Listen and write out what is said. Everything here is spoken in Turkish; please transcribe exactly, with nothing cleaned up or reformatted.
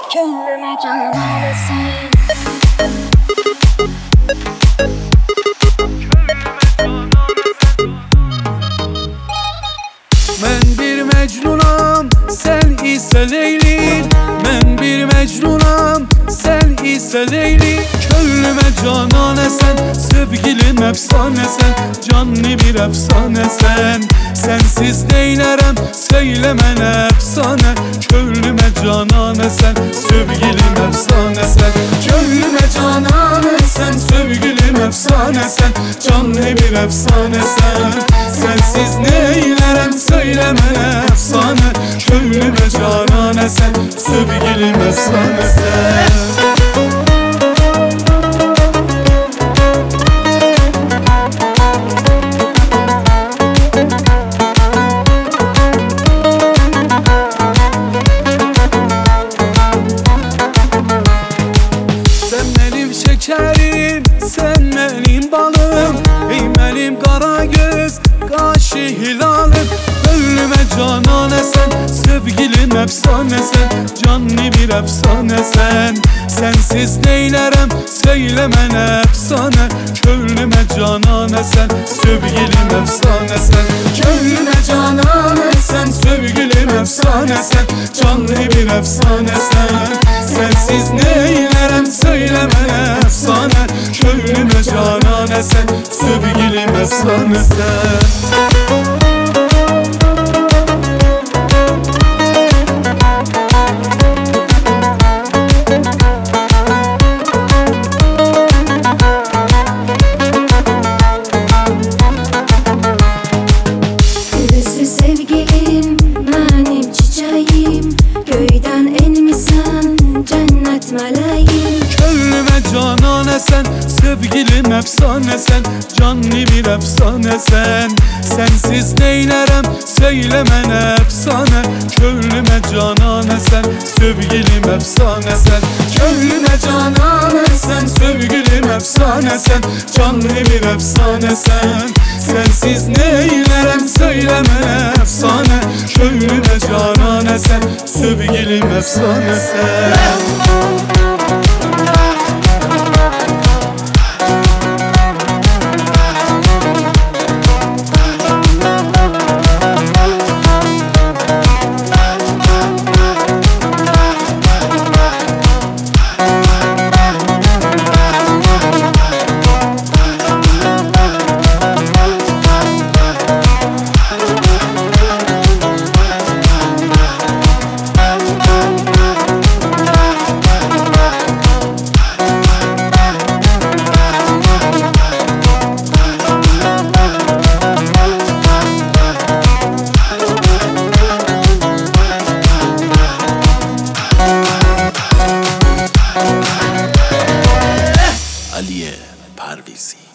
Gönlüme can alırsın. Ben bir mecnunam, sen ise Leyli. Ben bir mecnunam, sen ise Leyli. Gönlüme canane sen, sevgilim efsane sen. Canlı bir efsane sen. Sensiz neylerem, söylemene efsane. Gönlüme canane sen, sevgilim efsane sen. Gönlüme canane sen, sevgilim efsane sen. Canlı bir efsane sen. Sensiz neylerem, söylemene efsane. Gönlüme canane sen, sevgilim efsane sen. Şekerim, sen benim balım. Ey benim kara göz, kaşı hilalım. Gönlüme canane sen, sevgilim efsane sen. Canlı bir efsane sen. Sensiz neylerem, söylemene efsane. Gönlüme canane sen, sevgilim efsane sen. Gönlüme canane sen, sevgilim efsane sen. Canlı bir efsane sen. Sensiz neylerem, söylemene efsane. Gönlüme canane sen, sevgilim efsane sen. Sevgilim, benim çiçeğim. Göyden enmişsen, cennet meleğim. Gönlüme canane sen, sevgilim efsane sen. Canlı bir efsane sen. Sensiz neylerem, söylemene efsane. Gönlüme canane sen, sevgilim efsane sen. Gönlüme canane sen, sevgilim efsane sen. Canlı bir efsane sen. Sensiz neylerem, söylemene efsane. Gönlüme canane sen, sevgilim efsane sen. Aliye Parvizi.